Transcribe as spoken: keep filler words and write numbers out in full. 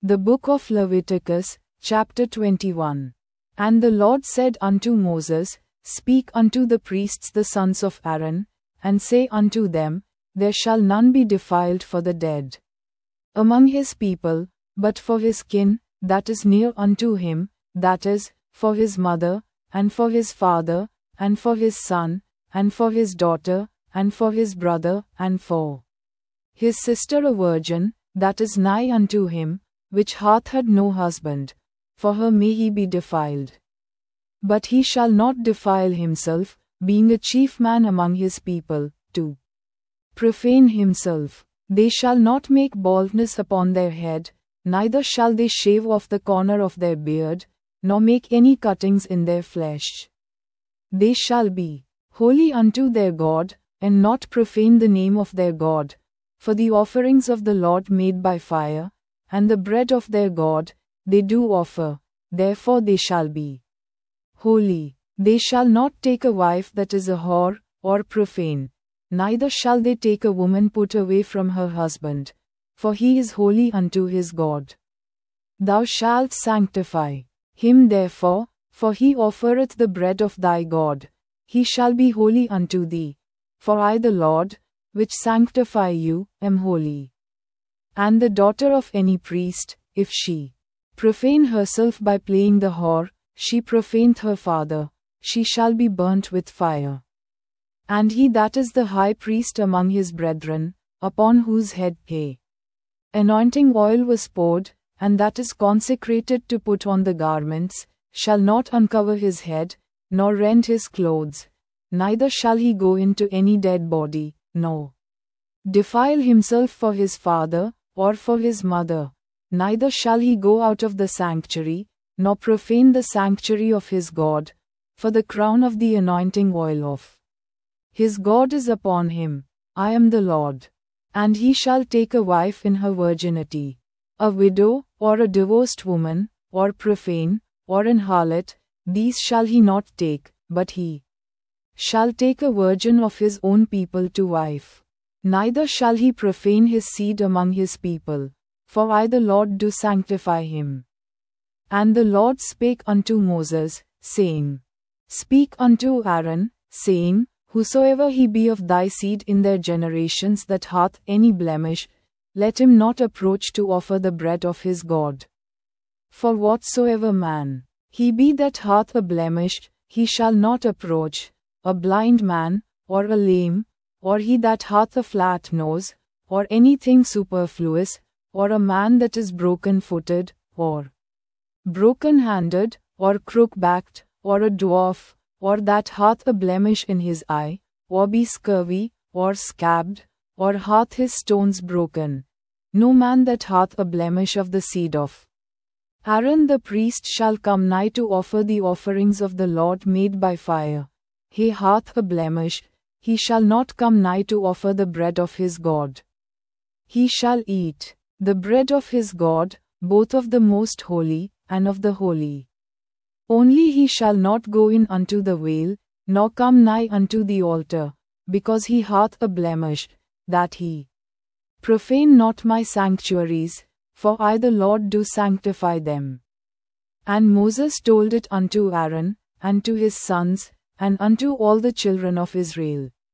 The book of Leviticus, chapter twenty-one. And the Lord said unto Moses, Speak unto the priests the sons of Aaron, and say unto them, There shall none be defiled for the dead among his people, but for his kin, that is near unto him, that is, for his mother, and for his father, and for his son, and for his daughter, and for his brother, and for his sister a virgin, that is nigh unto him, which hath had no husband, for her may he be defiled. But he shall not defile himself, being a chief man among his people, to profane himself. They shall not make baldness upon their head, neither shall they shave off the corner of their beard, nor make any cuttings in their flesh. They shall be holy unto their God, and not profane the name of their God, for the offerings of the Lord made by fire, and the bread of their God, they do offer, therefore they shall be holy. They shall not take a wife that is a whore, or profane, neither shall they take a woman put away from her husband, for he is holy unto his God. Thou shalt sanctify him therefore, for he offereth the bread of thy God, he shall be holy unto thee, for I the Lord, which sanctify you, am holy. And the daughter of any priest, if she profane herself by playing the whore, she profaneth her father, she shall be burnt with fire. And he that is the high priest among his brethren, upon whose head a anointing oil was poured, and that is consecrated to put on the garments, shall not uncover his head, nor rend his clothes, neither shall he go into any dead body, nor defile himself for his father, or for his mother, neither shall he go out of the sanctuary, nor profane the sanctuary of his God, for the crown of the anointing oil of his God is upon him. I am the Lord. And he shall take a wife in her virginity, a widow, or a divorced woman, or profane, or an harlot, these shall he not take, but he shall take a virgin of his own people to wife. Neither shall he profane his seed among his people, for I the Lord do sanctify him. And the Lord spake unto Moses, saying, Speak unto Aaron, saying, Whosoever he be of thy seed in their generations that hath any blemish, let him not approach to offer the bread of his God. For whatsoever man he be that hath a blemish, he shall not approach, a blind man, or a lame, or he that hath a flat nose, or anything superfluous, or a man that is broken-footed, or broken-handed, or crook-backed, or a dwarf, or that hath a blemish in his eye, or be scurvy, or scabbed, or hath his stones broken. No man that hath a blemish of the seed of Aaron the priest shall come nigh to offer the offerings of the Lord made by fire. He hath a blemish, he shall not come nigh to offer the bread of his God. He shall eat the bread of his God, both of the most holy, and of the holy. Only he shall not go in unto the veil, nor come nigh unto the altar, because he hath a blemish, that he profane not my sanctuaries, for I the Lord do sanctify them. And Moses told it unto Aaron, and to his sons, and unto all the children of Israel.